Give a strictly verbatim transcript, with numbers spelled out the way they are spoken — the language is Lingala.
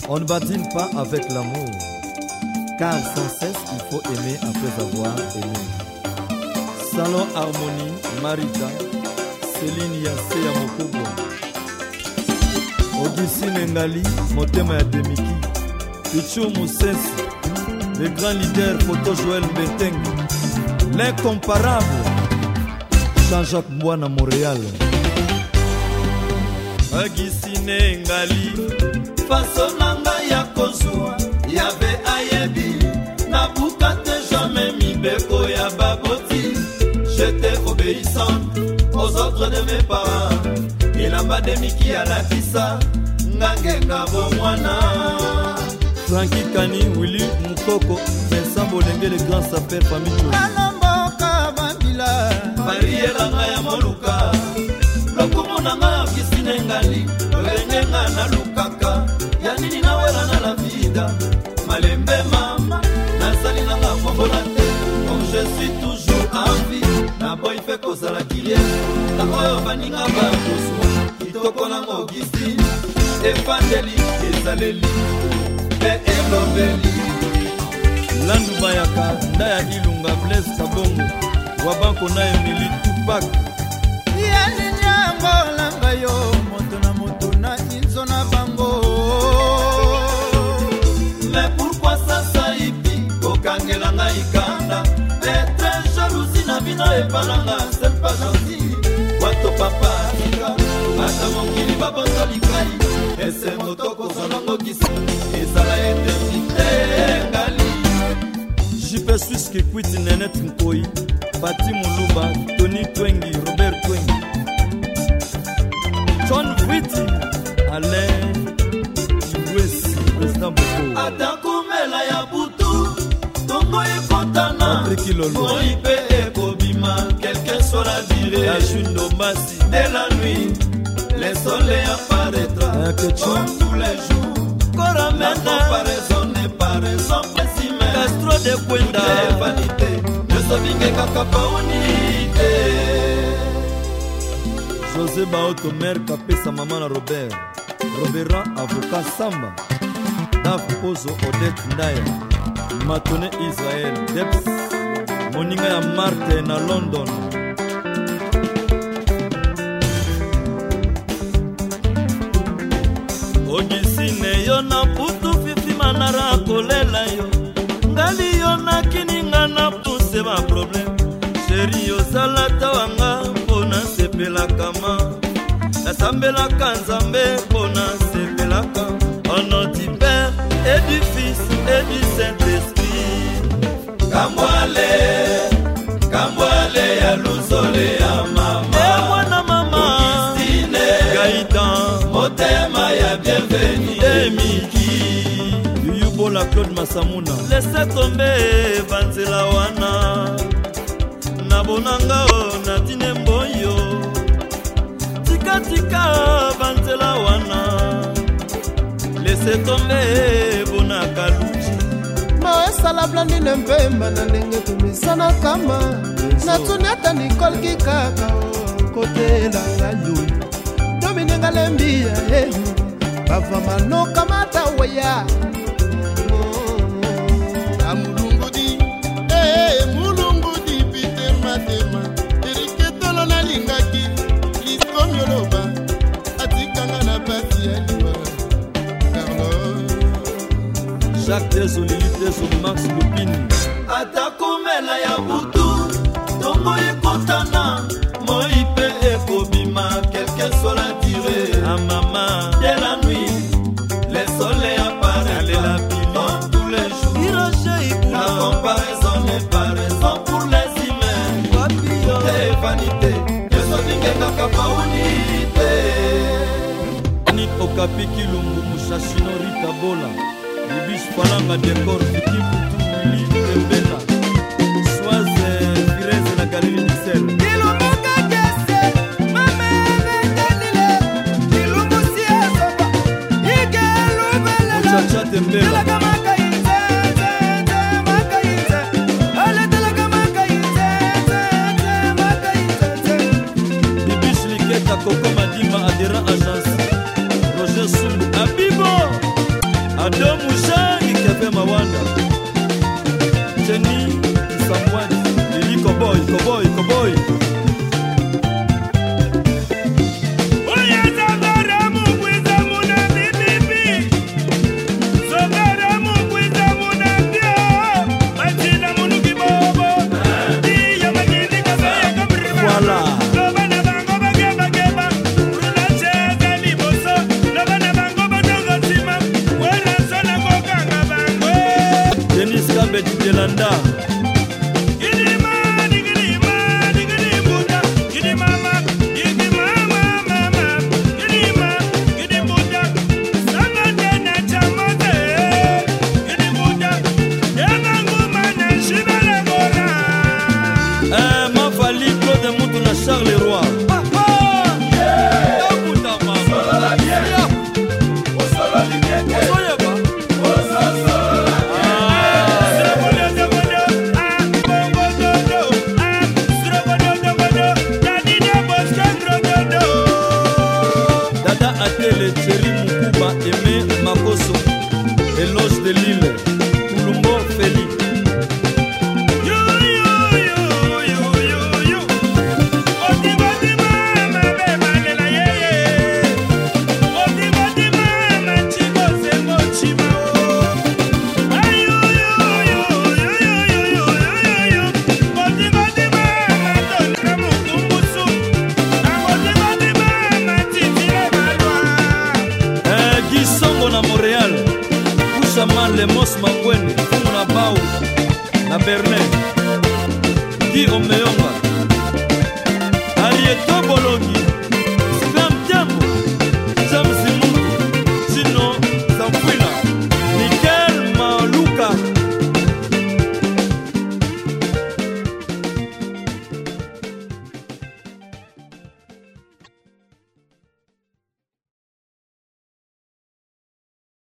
On ne badine pas avec l'amour, car sans cesse il faut aimer après avoir aimé. Salon Harmonie, Marita, Céline Yassé ya Mokobo, Augustine Ngali, Motema ya Demiki, Pichou Moussessi, le grand leader Photo Joël Mbetengue, l'incomparable Jean-Jacques Mouana Montréal. Augustine Ngali, façon nanga ya kozwa, yabe ayebi, nabuka te jamais mibeko ya baboti. J'étais obéissante aux ordres de mes parents. Il a m'a demiki à la kissa, ngangenga bomwana. Frankie Kani, Willy Moukoko, Vincent Bolenge, le grand sapeur famille. Alamboka Bambila, Mariela Maya Moluka, Lokomona Maya Kisine Ngali, Rengenga na Lukaka, Yanini na wela na la vida, Malembe mama, Nasali na nga Mobolate, comme je suis toujours en vie. Na boy fait cause à la kilière, na oyo baninga ba koswa, kitoko na Augustine, Efandeli, Ezaleli, Be Elobeli. Landu Bayaka, Ndaya Ilunga, Blaise Kabongo, Wabanko na Emily Tupac. Yani nyambo langa yo, moto na moto na inzo na bango. Mais pourquoi ça ça ipi, kokangela nga ikanda, être jalousie na bino epananga, c'est pas gentil. Wato papa ika, ata mongili babonzo likai, ese motoko zonongo kisi, ezala eternité ngali. Jipe Suisse qui quitte Nenet Nkoi, Pati Muluba, Tony Twengi, Robert Twengi, John Viti, Alain Iwesi, Président Boko. Atakumela ya butu, Tongo ekotana, Moipe ekobima, quelle que soit la durée. La chute d'Ombasi, dès la nuit, le soleil apparaîtra, comme tous les jours. La comparaison n'est pas raison précime. Castro de Kwenda, vanité, ne sovingue kakapa unité. José Baoto, mère Kapesa, maman Robert, Robert avocat Samba, Daf Pozo, Odette Ndaya, Matone Israël, Deps, Moninga ya Marte na London. Ogisine yo na putu fifi manara kolela yo, ngali yo na kininga na puse ma problème. Chéri yo salata wanga pona sepela kama, nasambela kanzambe pona sepela kama. Au nom du Père et du Fils et du Saint-Esprit. Kamwale, Kamwale ya luzole ya mama. E mwana mama, Augustine, Gaïtan, Motema ya bienvenue. Emiki, Yuyubola Claude Masamuna. Laissez tomber Banzela wana, Nabonanga o Natine Mboyo. Tika tika Banzela wana, laissez tomber Bonakaluchi. Maesala blandi nembemba na ndenge tumisana kama Natuneta Nicole Kikaka kote la nganyui Dominenga lembia eh Bava mano kamata waya Amulungudi eh mulungudi pite matema Eriketolo na lingaki Liskomyoloba Atikanga na pati ya liwa Jacques Désolé, Désolé, Max Lupin. Atakumela ya butu, Tongo ekotana, Moipe ekobima, quelle que soit la durée. Ah maman, dès la nuit, le soleil apparaît la pilon tous les jours. Hiroshima, la comparaison n'est pas raison pour les humains. Papillon, t'es vanité, je sois vingue kakapa unité. Nit Okapi Kilungu, Mushashino Rita Bola. Ibish Palanga Dekor, Fiti Poutou, Willy Mbela, Soise, Firez na Galili Mixel. Ilumuka kese, mamene kanile, ilumusi ezoba, ige lubele. Muchacha Tembela. Telaga maka ite, ite, maka ite. Ale telaga maka ite, ite, maka ite. Ibish Liketa, Koko Madima, Adera Agence, Roger Sumbu, Abibo. Ado Mushangi Kepe Mawanda Jenny Samwadi Lili Koboy Koboy Koboy Yolanda Eloge de Lille, Koulumbo Feli. Yo yo yo yo yo yo. Oti boti mama be manela yeye. Oti boti mama chico sengo chimao. Ayo yo yo yo yo yo yo yo. Oti boti mama tonra mukumbusu. Oti boti mama titire malwa. Eh Gisongo na Montréal. Chaman les mosses